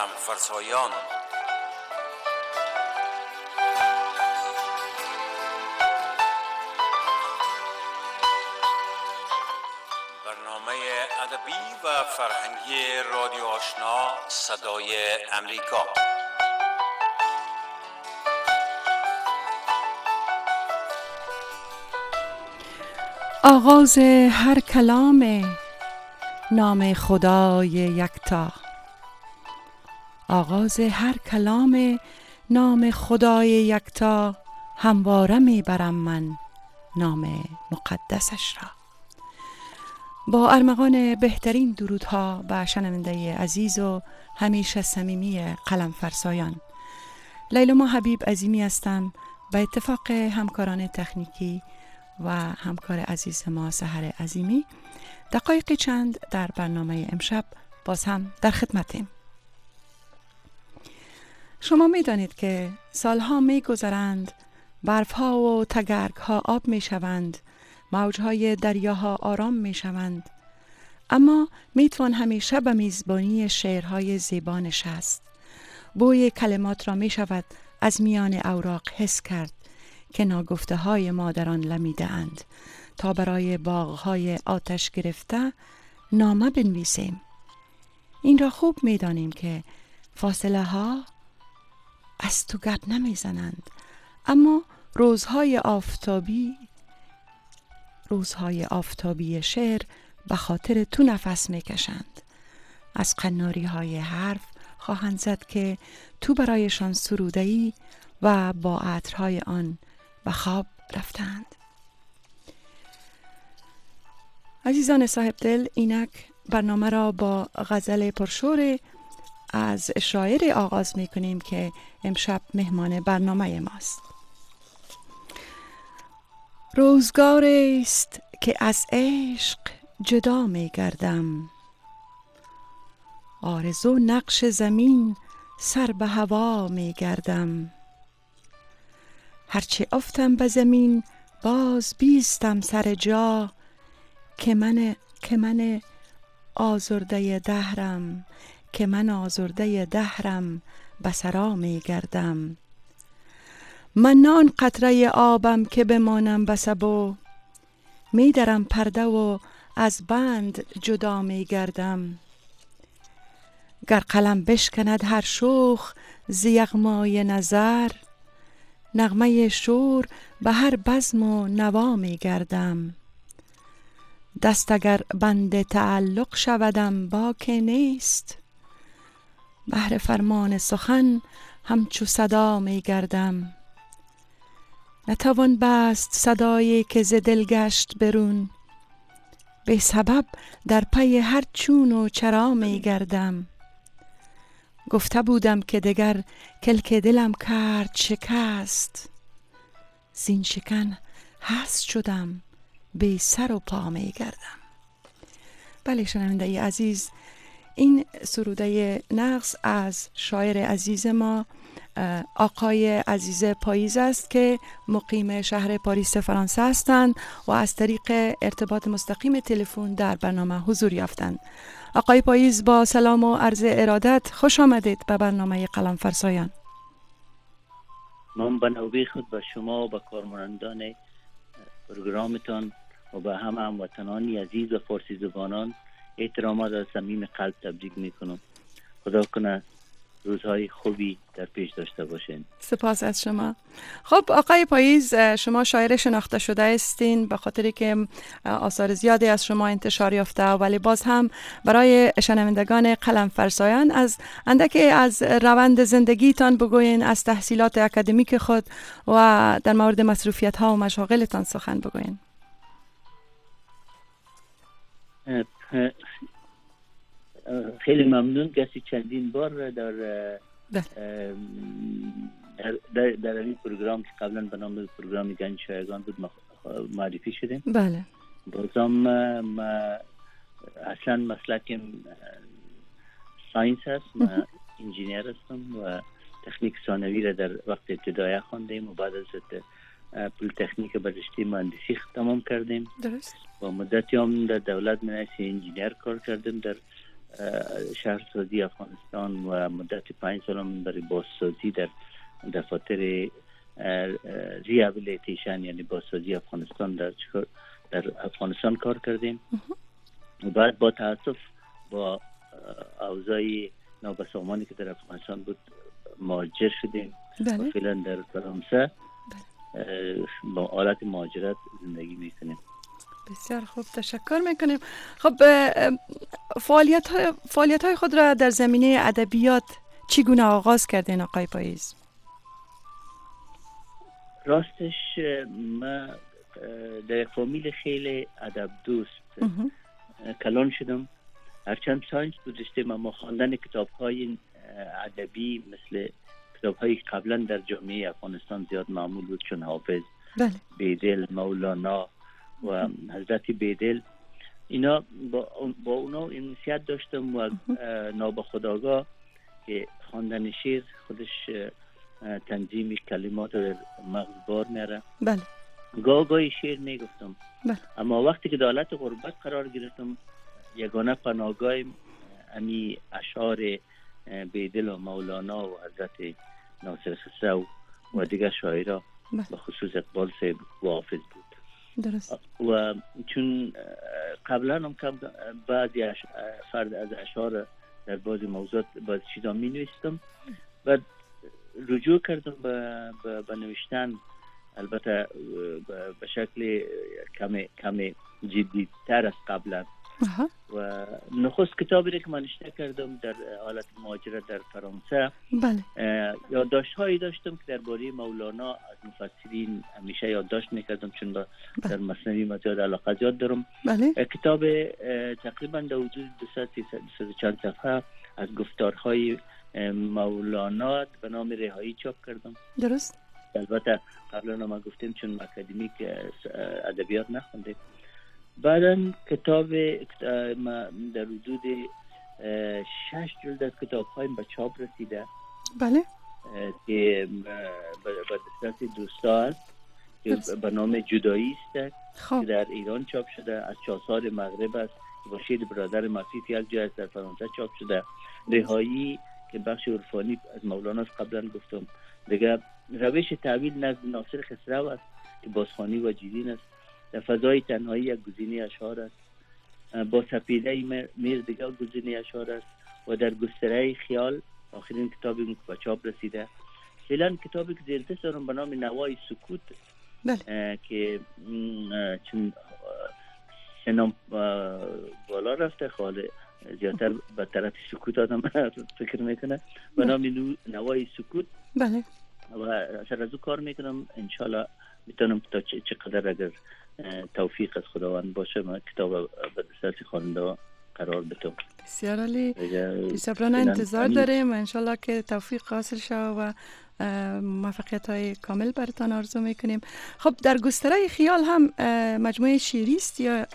قلمفرسایان. برنامه ادبی و فرهنگی رادیو آشنا صدای امریکا. آغاز هر کلام نام خدای یکتا. آغاز هر کلام نام خدای یکتا، همواره میبرم من نام مقدسش را. با ارمغان بهترین درودها به شنونده عزیز و همیشه صمیمی قلم فرسایان، لیلا حبیب عظیمی هستم. به اتفاق همکاران تکنیکی و همکار عزیز ما سحر عظیمی، دقایق چند در برنامه امشب باز هم در خدمتیم. شما می دانید که سالها می گذرند، برفها و تگرگها آب می شوند، موجهای دریاها آرام می شوند، اما می توان همیشه به میزبانی شعرهای زیبا نشست. بوی کلمات را می شود از میان اوراق حس کرد که ناگفته های ما در آن لمیده اند، تا برای باغهای آتش گرفته نامه بنویسیم. این را خوب می دانیم که فاصله ها از تو گپ نمی زنند، اما روزهای آفتابی شعر به خاطر تو نفس می کشند. از قناری های حرف خواهند زد که تو برایشان سروده‌ای و با عطرهای آن به خواب رفتند. عزیزان صاحب دل، اینک برنامه را با غزل پرشور از شاعر آغاز می کنیم که امشب مهمان برنامه ماست. روزگار است که از عشق جدا می گردم، آرزو نقش زمین سر به هوا می گردم. هرچه افتم به زمین باز بیستم سر جا، که من آزرده دهرم به سرا می گردم. من نه آن قطره آبم که بمانم به سبو، می درم پرده و از بند جدا می گردم. گر قلم بشکند هر شوخ ز یغمای نظر، نغمه شور به هر بزم و نوا می گردم. دست اگر بند تعلق شودم باکی نیست، بهر فرمان سخن همچو صدا می گردم. نتوان بست صدایی که ز دل گشت برون، به سبب در پی هر چون و چرا می گردم. گفته بودم که دگر کلک دلم کرد شکست، زین شکن هست شدم بی سر و پا می گردم. بله شنونده عزیز، این سروده نغز از شاعر عزیز ما آقای عزیز پاییز است که مقیم شهر پاریس فرانسه هستند و از طریق ارتباط مستقیم تلفن در برنامه حضور یافتند. آقای پاییز، با سلام و عرض ارادت خوش آمدید به برنامه قلم فرسایان. من به نوبه خود به شما و به کارمندان پروگرامتان و به همه هموطنان عزیز و فارسی زبانان احترامات از صمیم قلب تبریک میکنم. خدا کنه روزهای خوبی در پیش داشته باشین. سپاس از شما. خب آقای پاییز، شما شاعر شناخته شده هستین به خاطری که آثار زیادی از شما انتشار یافته، ولی باز هم برای شنوندگان قلم فرسایان از اندکی از روند زندگیتان بگوین، از تحصیلات اکادمیک خود و در مورد مصروفیت ها و مشاغلتان سخن بگوین. خیلی ممنون. کسی چندین بار در این پروگرام که قبلا به نام پروگرام گنج شایگان بود معرفی شدیم. بله. بازم اصلا مسلکم ساینس هست. من انجینیر هستم و تکنیک ثانوی را در وقت ابتدایی خواندیم و بعد از پلی‌تکنیک به رشته مهندسی تمام کردیم. درست. و مدتی هم در دولت من انجینیر کار کردم در شهرسازی افغانستان و مدت 5 سال برای بازسازی در دفاتر ریابیلیتیشن یعنی بازسازی افغانستان در افغانستان کار کردیم و بعد با تاسف با اوضاع نابسامانی که در افغانستان بود مهاجر شدیم. بله. فعلا در فرانسه با حالت مهاجرت زندگی میکنیم. بسیار خوب، تشکر میکنیم. خب فعالیت های خود را در زمینه ادبیات چگونه آغاز کردین آقای پاییز؟ راستش من در یک فامیل خیلی ادب دوست کلان شدم. هرچند ساینس گذاشتم اما خواندن کتاب های ادبی مثل کتاب های قبلا در جامعه افغانستان زیاد معمول بود، چون حافظ، بیدل، مولانا و حضرت بیدل، اینا با اونا انسیت داشتم و نابخودآگاه که خواندن شعر خودش تنظیم کلمات در مغز بار میاره. بله. گاهی شعر میگفتم. بله. اما وقتی که در حالت غربت قرار گرفتم یگانه پناهگاهم امی اشعار بیدل و مولانا و حضرت ناصر خسرو و دیگر شاعرها به خصوص اقبال صاحب و حافظ بود. درست. و چون قبلا هم کم بعضی فرد از اشعار در بعضی موضوعات بعضی چیزا می نوشتم و رجوع کردم به نوشتن، البته به شکل کم جدی تر از قبلا. و نخست کتابی که من نوشته کردم در حالت مهاجرت در فرانسه، بله، یادداشت‌هایی داشتم که درباره مولانا از مفسرین همیشه یادداشت می‌کردم، چون در مثنوی زیاد علاقه زیاد دارم. بله. کتاب تقریبا در حدود 200 چند صفحه از گفتارهای مولانا به نام رهایی چاپ کردم. درست. البته قبلا ما گفتیم چون اکادمیک ادبیات نخوندیم. بعدا کتاب در حدود 6 جلد از کتاب هایم به چاپ رسیده. بله. که به دست دوستا است که به نام جدایی است که در ایران چاپ شده، از چاسار مغرب است با شعر برادر مفید یک جای در فرانسه چاپ شده. رهایی که بخش عرفانی از مولانا قبلا گفتم. دیگه روش تعبیر نزد ناصر خسرو است که بازخوانی و جیدین است. در فضای تنهایی یک گزینه اشعار است. با سپیده میر دیگر گزینه اشعار است و در گستره خیال آخرین کتابی که به چاپ رسیده. فعلا کتابی که زیر دست دارم به نام نوای سکوت. بله. که چون سنم بالا رفته خاله زیادتر به طرف سکوت آدم فکر میکنه، به نام نوای سکوت. بله. و اثر از او کار میکنم. انشالله میتونم تا چقدر اگر توفیق از خداوند باشه ما کتاب به دست خواننده قرار بدم. بسیار عالی. صبرانه انتظار داریم و انشالله که توفیق حاصل شود و موفقیت های کامل براتان آرزو میکنیم. خب در گستره خیال هم مجموعه شعری است یا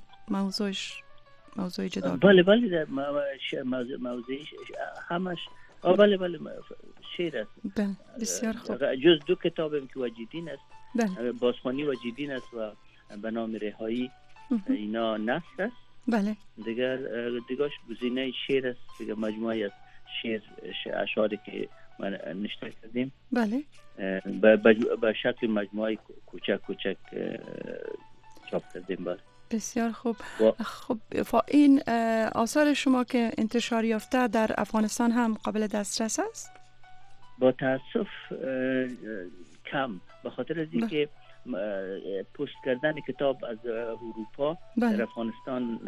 موضوع جدا؟ بله در موضوع همش بله شعر است. بله. بسیار خوب. جز دو کتابم که وجیدین است. بله. بازخوانی وجیدین است و به نام رهایی اینا نثر است. بله. دیگرش گزینه شعر است، دیگه مجموعه از شعر اشعاری که من نوشته کردیم. بله. به شکل مجموعه کوچک چاپ کردیم. بله. بسیار خوب. خب این آثار شما که انتشار یافته در افغانستان هم قابل دسترس است؟ با تاسف کم، به خاطر از اینکه پست کردن کتاب از اروپا در افغانستان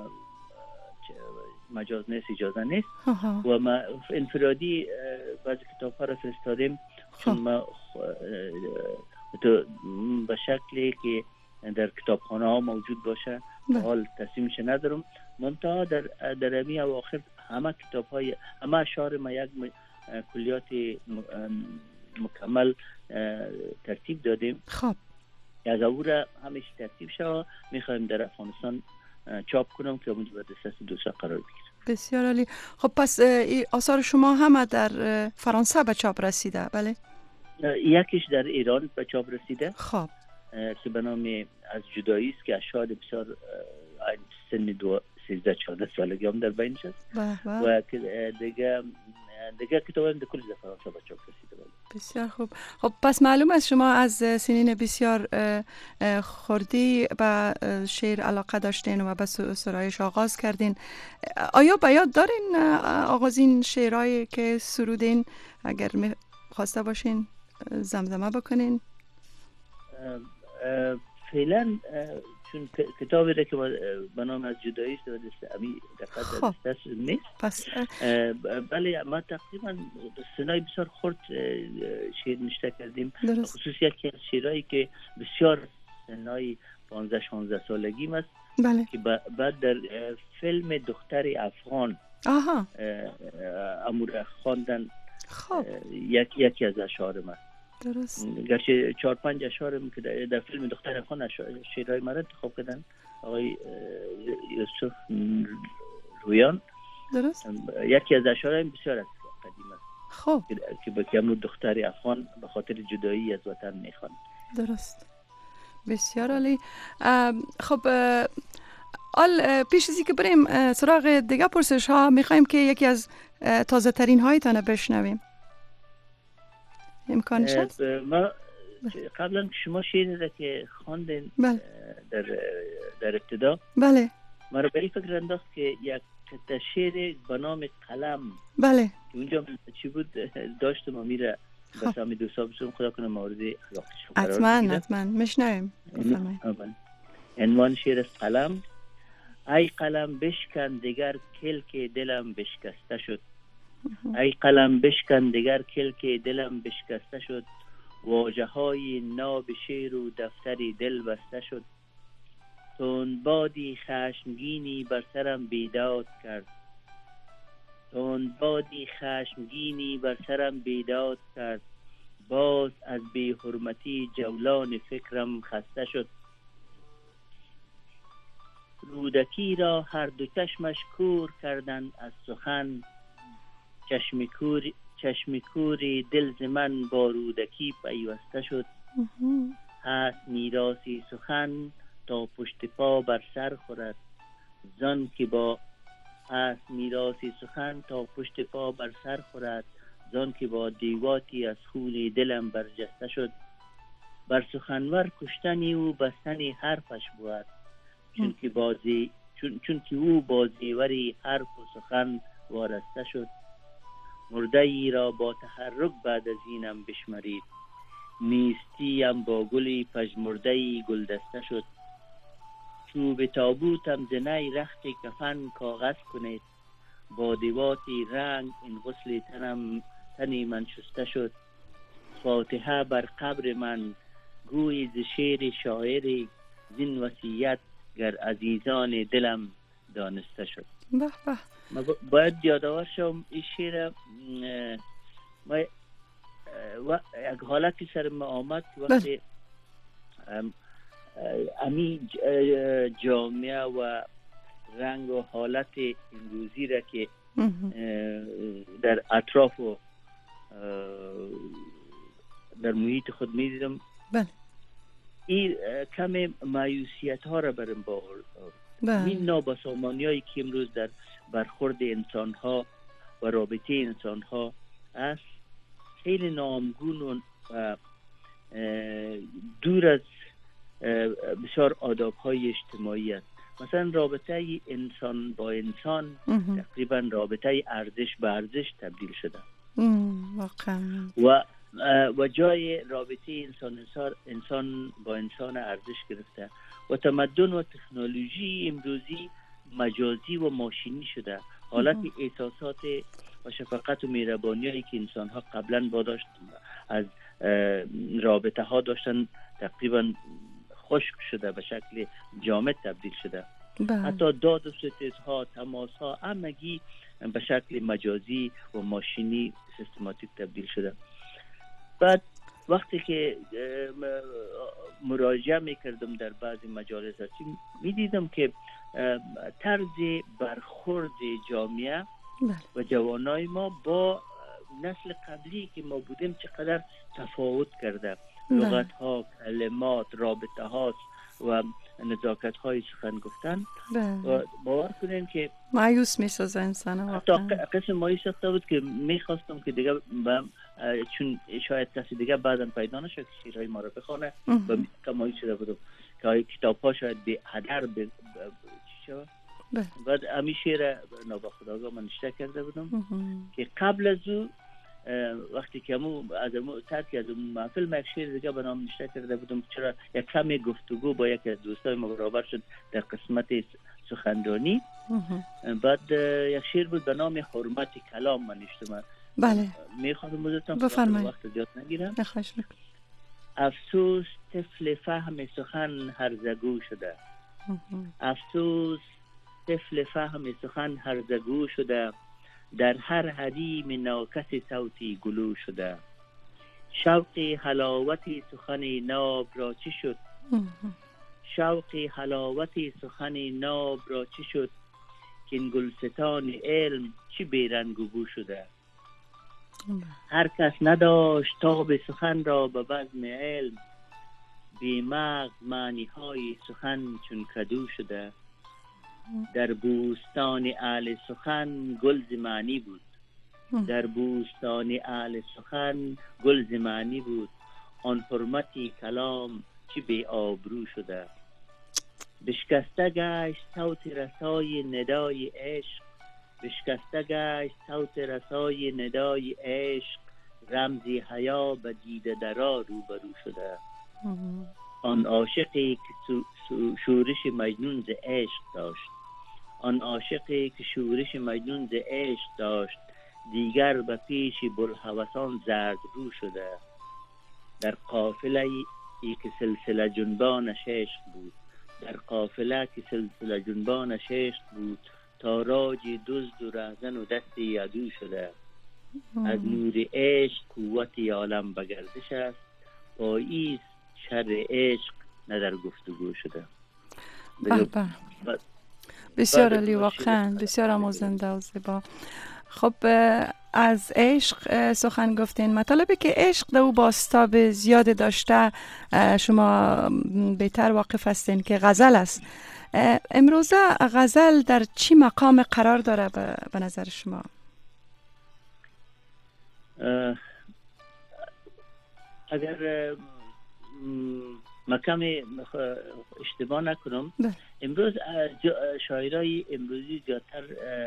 مجاز نیست، اجازه نیست. و ما انفرادی بعضی کتاب ها را فرستادیم چون ما به شکلی که در کتابخانه ها موجود باشه حال تصمیمش ندارم. منتها در امی اواخر همه کتاب های همه اشعار ما یک کلیات مکمل ترتیب دادیم. خب از او را همیشه ترتیب شد میخوایم در افغانستان چاپ کنم که اونجا به دست دوستا قرار بگیره. بسیار عالی. خب پس آثار شما هم در فرانسه به چاپ رسیده؟ بله. یکیش در ایران به چاپ رسیده. خب که به نام از جدایی است که اشعار بسیار 13-14 سالگی هم در بینش است و دیگه کتاب هم در کل فرانسه به چاپ رسیده. بسیار خوب. خب پس معلوم است شما از سنین بسیار خردی به شعر علاقه داشتین و به سرایش آغاز کردین. آیا به یاد دارین آغازین شعرهایی که سرودین؟ اگر خواسته باشین زمزمه بکنین. فعلا چون کتابی را که به نام از جدایی است و امی دست نیست. پس بله ما تقریبا سنای بسیار خرد شعر نوشته کردیم. خصوصی یکی از شعرهایی که بسیار سنای 15-16 سالگی است. بله. که بعد در فیلم دختر افغان امور خواندن. خب یکی از اشعار من. درست. گرچه 4-5 اشعارم که در فیلم دختر افغان شعرهای من انتخاب کردن آقای یوسف رویان. درست. یکی از اشعارم بسیار از قدیم است. خب که به کمنو دختر افغان به خاطر جدایی از وطن میخوان. درست. بسیار عالی. خب پیش از اینکه بریم سراغ دیگه پرسش ها میخوایم که یکی از تازه ترین هایتان بشنویم. امکانش هست؟ ما قبلا شما شعری را که خواندین در ابتدا، بله، ما رو به این فکر انداخت که یک شعر به نام قلم، بله، که اونجا چی بود داشتم و میره بس همی دوستا بسیم خدا کنه مورد علاقش قرار بگیره. حتما میشنویم. عنوان شعر است قلم. ای قلم بشکن دیگر کلک دلم بشکسته شد. ای قلم بشکن دیگر کلک دلم بشکسته شد. واژه های ناب شعر و دفتری دل بسته شد. تندبادی خشمگینی بر سرم بیداد کرد. تندبادی خشمگینی بر سرم بیداد کرد. باز از بی حرمتی جولان فکرم خسته شد. رودکی را هر دو چشمش کور کردن از سخن. چشم کوری دل ز من با رودکی پیوسته شد. هست میراثی سخن تا پشت پا بر سر خورد. زان که با هست میراثی سخن تا پشت پا بر سر خورد. زان که با دیواتی از خون دلم برجسته شد. بر سخنور کشتنی او بستنی حرفش بود. چون که او با زیوری حرف و سخن وارسته شد. مرده ای را با تحرک بعد از اینم بشمرید. نیستیم با گلی پژمرده ای گلدسته شد. چوب تابوتم زنی رخت کفن کاغذ کنید. با دیواتی رنگ این غسل تنی من شسته شد. فاتحه بر قبر من گوی ز شعر شاعری. زین وصیت گر عزیزان دلم دانسته شد. به به. ما باید یادآور شم این شعر ما یک حالتی سر ما آمد وقتی امی جامعه و رنگ و حالت امروزی را که در اطراف و در محیط خود می دیدم، بله، این کم مایوسیت ها را برم باور. این نابسامانی هایی که امروز در برخورد انسان ها و رابطه انسان ها است خیلی نامگون و دور از بسیار آداب های اجتماعی است. مثلا رابطه انسان با انسان تقریبا رابطه ارزش به ارزش تبدیل شده واقعا و جای رابطه انسان با انسان ارزش گرفته و تمدن و تکنولوژی امروزی مجازی و ماشینی شده. حالت احساسات و شفقت و مهربانی که انسان ها قبلا با داشت از رابطه ها داشتن تقریبا خشک شده، به شکل جامد تبدیل شده. حتی داد و ستیز ها، تماس ها همگی به شکل مجازی و ماشینی سیستماتیک تبدیل شده. بعد وقتی که مراجعه میکردم در بعضی مجالس میدیدم که طرز برخورد جامعه و جوانای ما با نسل قبلی که ما بودیم چقدر تفاوت کرده. لغت ها، کلمات، رابطه هاست و نزاکت های سخن گفتن. و باور کنین که مایوس میسازه انسان حتی واقعا. قسم مایوس بود که میخواستم که دیگه چون شاید کسی دیگه بعداً پیدا نشه که شعرهای ما رو بخونه و مایوس شده بودم که کتاب ها شاید به هدر چی شد. بعد امی شعر نابخداگاه من نشته کرده بودم که قبل از او وقتی که از ترکی از محفل من یک شعر دیگه به نام نشته کرده بودم چرا یک کمی گفتگو با یک از دوستای ما برابر شد در قسمت سخنرانی. بعد یک شعر بود به نام حرمت کلام من نشتم. بله میخوام بودم بفرمایید، وقت زیاد نگیرم. بخواهش میکنم. افسوس طفل فهم سخن هرزگو شده. افسوس طفل فهم سخن هرزگو شده، در هر حریم ناکس صوتی گلو شده. شوق حلاوت سخن ناب را چی شد؟ شوق حلاوت سخن ناب را چی شد؟ که این گلستان علم چی بیرنگ و بو شده. هر کس نداشت تاب سخن را به بزم علم، بی مغز معنی های سخن چون کدو شده. در بوستان اهل سخن گل زمانی بود، در بوستان اهل سخن گل زمانی بود. آن حرمتی کلام چی بی آبرو شده. بشکسته گشت صوت رسای ندای عشق، بشکسته گشت صوت رسای ندای عشق. رمزی حیا به دیده درا روبرو شده. آن عاشقی که شورش مجنون ز عشق داشت، آن عاشقی که شورش مجنون ز عشق داشت. دیگر به پیش بوالهوسان زرد رو شده. در قافله ای که سلسله جنبانش عشق بود، در قافله که سلسله جنبانش عشق بود. تاراج دزد و رهزن و دستی عدو شده. از نور عشق قوت عالم به گردش است، پاییز شر عشق نه در گفتگو شده. بسیار عالی، واقعا بسیار آموزنده و زیبا. خب از عشق سخن گفتین، مطالبی که عشق در او بازتاب زیاد داشته شما بهتر واقف هستین که غزل است. امروزه غزل در چی مقام قرار داره به نظر شما؟ اگر مقام اشتباه نکنم امروز شاعرای امروزی زیادتر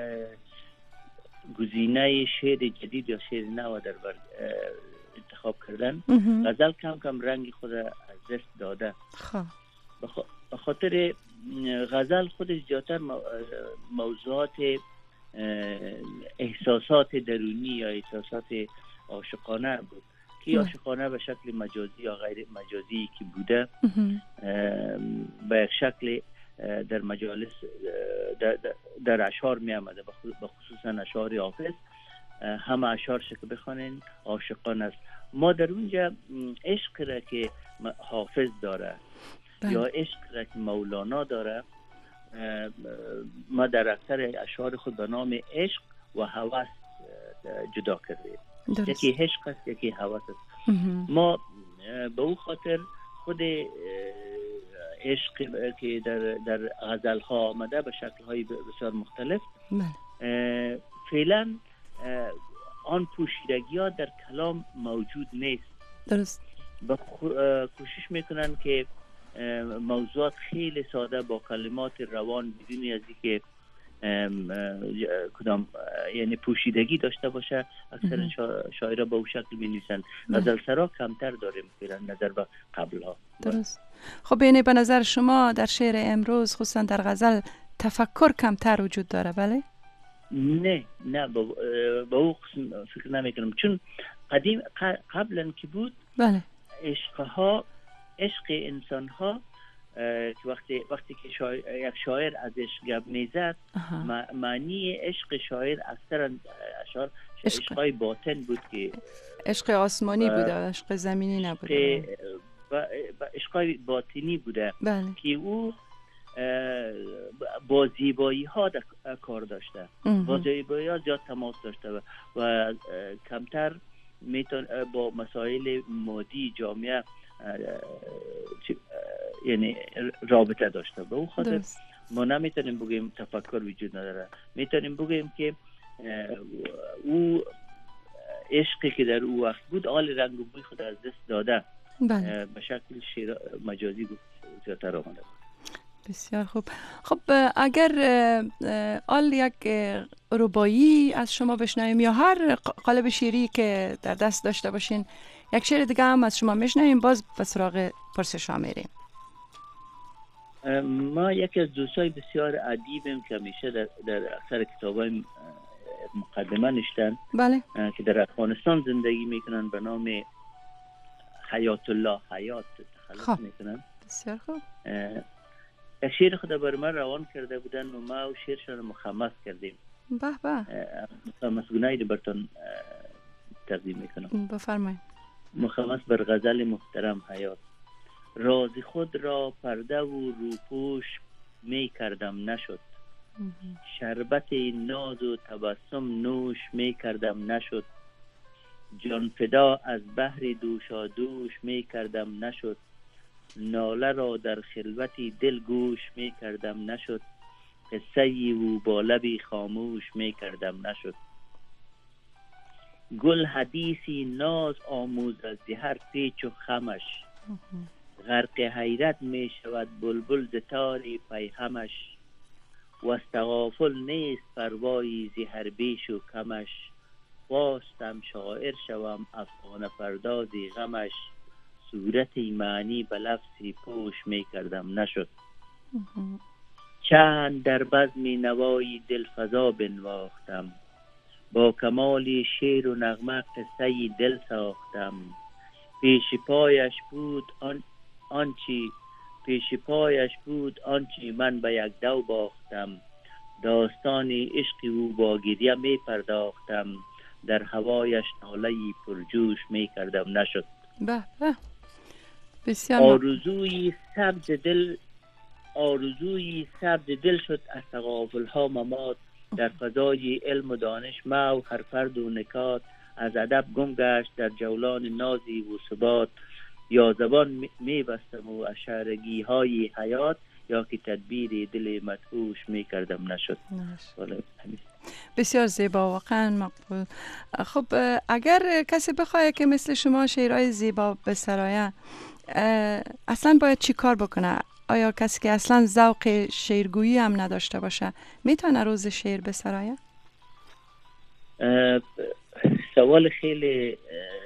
گزینه شعر جدید یا شعر نو در انتخاب کردن. غزل کم کم رنگ خود از دست داده. به خاطر غزل خودش زیادتر موضوعات احساسات درونی یا احساسات عاشقانه بود که عاشقانه به شکل مجازی یا غیر مجازی که بوده به شکل در مجالس در اشعار می آمده، به خصوصا اشعار حافظ. همه اشعارش که بخوانین عاشقانه است. ما در اونجا عشق را که حافظ داره یا عشق را که مولانا داره، ما در اکثر اشعار خود به نام عشق و هوس جدا کردیم. یکی عشق است، یکی هوس است. ما به او خاطر خود عشق که در غزل ها آمده به شکل های بسیار مختلف، فعلا آن پوشیدگی ها در کلام موجود نیست. درست. کوشش میکنن که موضوعات خیلی ساده با کلمات روان بدون از اینکه کدام یعنی پوشیدگی داشته باشه اکثر شاعرها به اون شکل می‌نویسن. غزل سرا کمتر داریم فعلا نظر به قبل ها. درست. خب یعنی به نظر شما در شعر امروز خصوصا در غزل تفکر کمتر وجود داره؟ بله؟ نه با او فکر نمیکنم، چون قبلا که بود بله عشق انسان ها که وقتی که یک شاعر از عشق گپ میزد، معنی عشق شاعر اکثرا اشعار عشقای باطن بود که عشق آسمانی بوده، عشق زمینی نبوده، عشقای باطنی بوده. بله. که او با زیبایی ها کار داشته، با زیبایی ها زیاد تماس داشته و کمتر با مسائل مادی جامعه یعنی رابطه داشته. به اون خاطر ما نمیتونیم بگیم تفکر وجود نداره، میتونیم بگیم که او عشقی که در او وقت بود آل رنگ و بوی خود از دست داده. به شکل شعر مجازی زیادتر آمده. بسیار خوب. خب اگر آل یک ربایی از شما بشنویم یا هر قالب شعری که در دست داشته باشین، یک شعر دیگه هم از شما میشنویم، باز به سراغ پرسش ها میریم. ما یکی از دوستای بسیار ادیبیم که همیشه در اکثر کتابای مقدمه نشتن. بله. که در افغانستان زندگی میکنن، به نام حیات الله حیات تخلص میکنن. بسیار خوب. یک شعر خود بر من روان کرده بودن و ما و شعرشان مخمس کردیم. به به. مخمسگونه‌ای رو براتون تقدیم میکنم. بفرمایید. مخمس بر غزل محترم حیات. راز خود را پرده و روپوش می کردم نشد، شربت ناز و تبسم نوش می کردم نشد، جان فدا از بحر دوشا دوش می کردم نشد، ناله را در خلوتی دل گوش می کردم نشد، قصه و با لبی خاموش می کردم نشد، گل حدیثی ناز آموزد ز هر پیچ و خمش، غرق حیرت می شود بلبل ز تار پیهمش، و استغافل نیست پروایی ز هر بیش و کمش، خواستم شاعر شوم افسانه پردازی غمش، صورت معنی به لفظی پوش می کردم نشد، چند در بزم نوایی دلفزا بنواختم، با کمال شعر و نغمه قصه دل ساختم، پیش پایش بود آنچی من به یک دو باختم، داستان عشق او با گریه می پرداختم، در هوایش ناله‌ای پرجوش می کردم نشد. به به. بسیار. آرزوی سبز دل شد از تغافل ها ممات، در فضای علم و دانش ما و هر فرد و نکات، از ادب گم گشت در جولان نازی و ثبات، یا زبان می بستم و اشارگی های حیات، یا که تدبیر دل مدهوش می کردم نشد. بسیار زیبا، واقعا مقبول. خب اگر کسی بخواه که مثل شما شعرهای زیبا بسرایه، اصلا باید چی کار بکنه؟ آیا کسی که اصلا ذوق شعرگویی هم نداشته باشه میتونه روز شعر بسرایه؟ سوال خیلی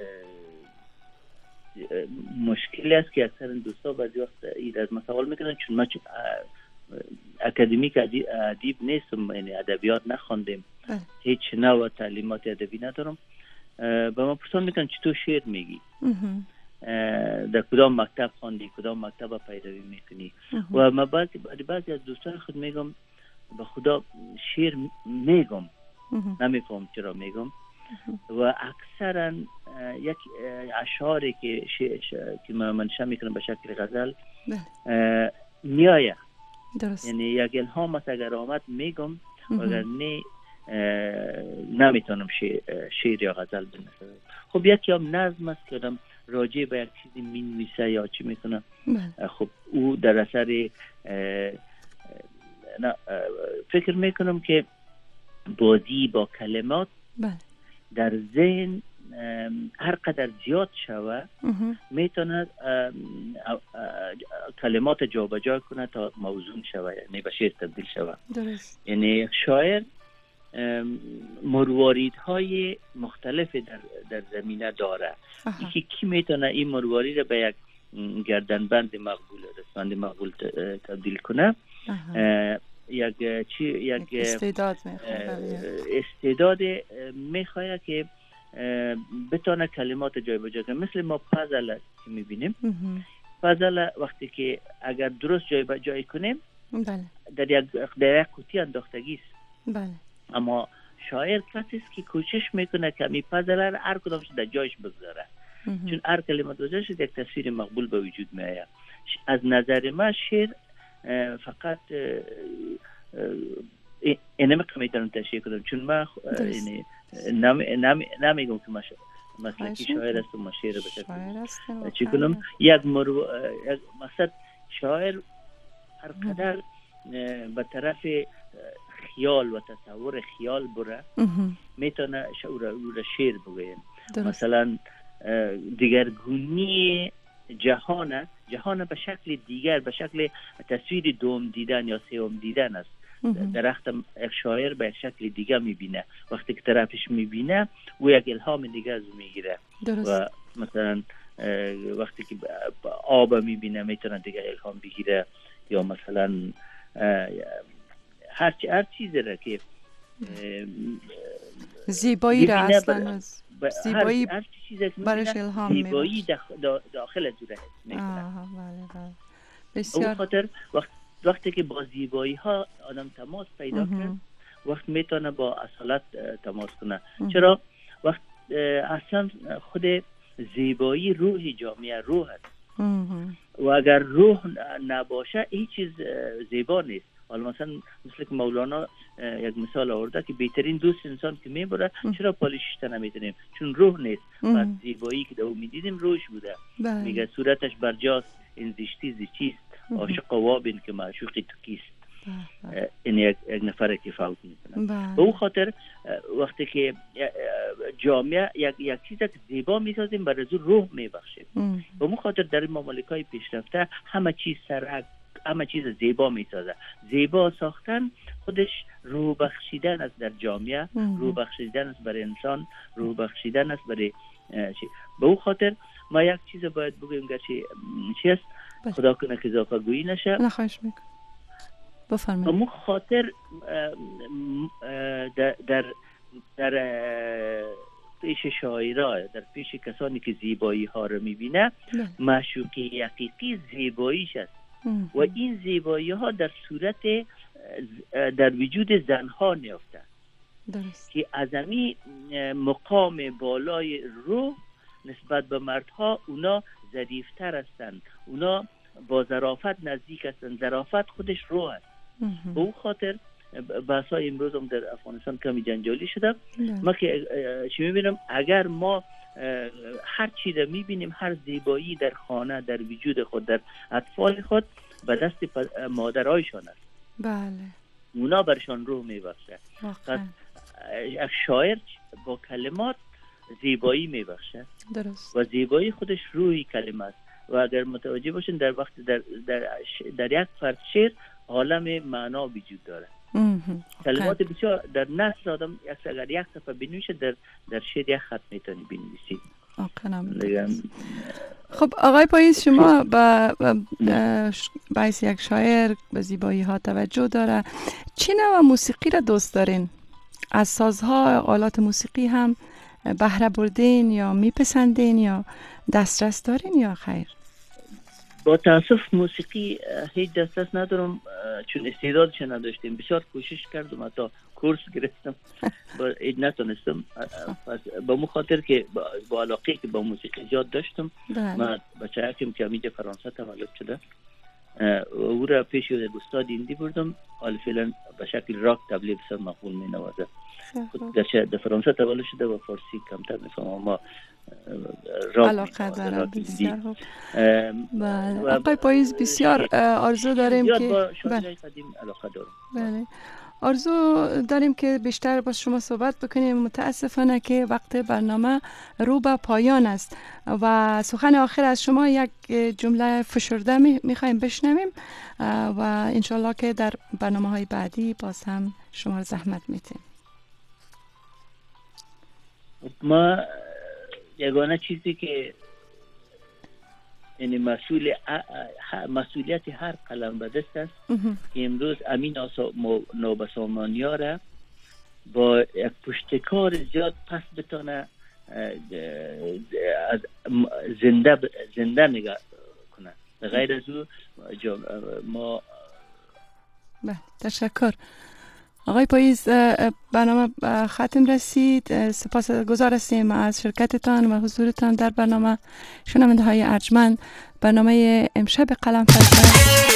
مشکلی است که اکثر دوستا بعضی وقت از من سوال میکنن، چون ما اکادمیک ادیب نیستم، یعنی ادبیات نخوندیم، هیچ نوع تعلیمات ادبی ندارم. به ما پرسان میکنن چطور شعر میگی، در کدام مکتب خواندی، کدام مکتب پیروی میکنی، و ما بعضی از دوستان خود میگم به خدا شعر میگم، نمیفهم چرا میگم، و اکثرا یک اشعاری که من منشأ میکنم به شکل غزل میایه، یعنی یک الهام اگر آمد میگم، اگر نه نمیتونم شعر یا غزل بنویسم. خب یکی هم نظم است که آدم راجع به یک چیزی مینویسه یا چی میکنه، خب او در اثر فکر میکنم که بازی با کلمات در ذهن هر قدر زیاد شوه میتونه کلمات جابجا کنه تا موزون شوه، یعنی به شعر تبدیل شوه. یعنی یک شاعر مرواریدهای مختلف در زمینه داره. یکی کی میتونه این مروارید رو به یک گردنبند مقبول، رسمند مقبول تبدیل کنه؟ یک استعداد میخواد که بتونه کلمات جای بجا کنه. مثل ما پازل که میبینیم، پازل وقتی که اگر درست جای بجای کنیم در یک قوطی انداختگی است. اما شاعر کسی است که کوشش میکنه که می پازل رو هر کدامش در جایش بگذاره، چون هر کلمات بجاش یک تصویر مقبول به وجود میاد. از نظر من شعر فقط اینه میتونم تشریح کنم، چون من نمیگم که من مسلکی شاعر است و ما شعر به شاعر هستن چی کنم یک مثلا شاعر هر قدر به طرف خیال و تصور خیال بره میتونه او را شعر بگوید. مثلا دیگرگونی جهان به شکل دیگر، به شکل تصویر دوم دیدن یا سوم دیدن است. درخت یک شاعر به یک شکل دیگه میبینه، وقتی که طرفش میبینه او یک الهام دیگه از میگیره. و مثلا وقتی که آب میبینه میتونه دیگه الهام بگیره، یا مثلا هر چیزی را که زیبایی را اصلا زیبایی هر چیزی که برش الهام میبینه، زیبایی داخل از او میکنه. بله. بسیار خاطر وقتی که با زیبایی ها آدم تماس پیدا کرد، وقت میتونه با اصالت تماس کنه. چرا؟ وقت اصلا خود زیبایی روح جامعه روح است و اگر روح نباشه هیچ چیز زیبا نیست. حالا مثلا مثل که مولانا یک مثال آورده که بهترین دوست انسان که میبره چرا پالیشش نمیتونیم؟ چون روح نیست. پس زیبایی که دو میدیدیم روش بوده. میگه صورتش برجاست این زشتی زیچیست، عاشق وابین که معشوقی تو کیست. این یک نفر که فوت میکنه. به اون خاطر وقتی که جامعه یک چیز که زیبا میسازیم برای روح میبخشیم. به اون خاطر در این مملکت‌های پیشرفته همه چیز سرک، همه چیز زیبا میسازه. زیبا ساختن خودش روح بخشیدن است در جامعه، روح بخشیدن است برای انسان، روح بخشیدن است برای به اون خاطر ما یک چیز باید بگویم گرچه چی است، خدا کنه که اضافه گویی نشه. نخواهش میکنم بفرمایید. به اون خاطر در پیش شاعرها، در پیش کسانی که زیبایی ها رو میبینه، معشوقی حقیقی زیباییش است. و این زیبایی ها در صورت در وجود زنها نیافته که ازمی مقام بالای روح نسبت به مردها اونا ظریفتر هستند، اونا با ظرافت نزدیک هستند. ظرافت خودش روح است. به اون خاطر بحثای امروز هم در افغانستان کمی جنجالی شده. ما که چی میبینم، اگر ما هر چی رو میبینیم، هر زیبایی در خانه، در وجود خود، در اطفال خود به دست مادرایشان است. بله. اونا برشان روح میبخشه. پس یک شاعر با کلمات زیبایی میبخشه. درست. و زیبایی خودش روحی کلمه است. و اگر متوجه باشین در وقت در یک فرد شعر عالم معنا وجود داره. کلمات بسیار در نثر آدم اگر یک صفحه بنویشه در شعر یک خط میتونی بنویسی. خب آقای پاییز، شما باعث یک شاعر به زیبایی ها توجه داره، چه نوع موسیقی را دوست دارین؟ از سازها، آلات موسیقی هم بهره بردین یا میپسندین یا دسترس دارین یا خیر؟ با تاسف موسیقی هیچ دسترس ندارم، چون استعدادش نداشتیم. بسیار کوشش کردم، حتی کورس گرفتم با نتونستم. پس با مخاطر که با علاقه که با موسیقی زیاد داشتم، من بچه هکیم که همینجا فرانسه تولد شده، او را پیش یک استاد هندی بردم. حال فعلا به شکل راک تبلیغ بسیار مقبول می نوازه. در فرانسه تولد شده و فارسی کمتر میفهمم، اما علاقه دارم. بسیار خوب. آقای پاییز، بسیار آرزو داریم که با شاعرای قدیم علاقه دارم. بله، آرزو داریم که بیشتر با شما صحبت بکنیم. متاسفانه که وقت برنامه رو به پایان است و سخن آخر از شما یک جمله فشرده میخوایم بشنویم و انشالله که در برنامه های بعدی باز هم شما رو زحمت میتیم. ما یگانه چیزی که یعنی مسئولیت هر قلم به دست است که امروز امین نوبسامانیا را با یک پشتکار زیاد پس بتانه زنده نگاه کنه. غیر از او ما تشکر. آقای پاییز، برنامه ختم رسید. سپاسگزار هستیم از شرکتتان و حضورتان در برنامه. شنونده های ارجمند، برنامه امشب قلم فلسفه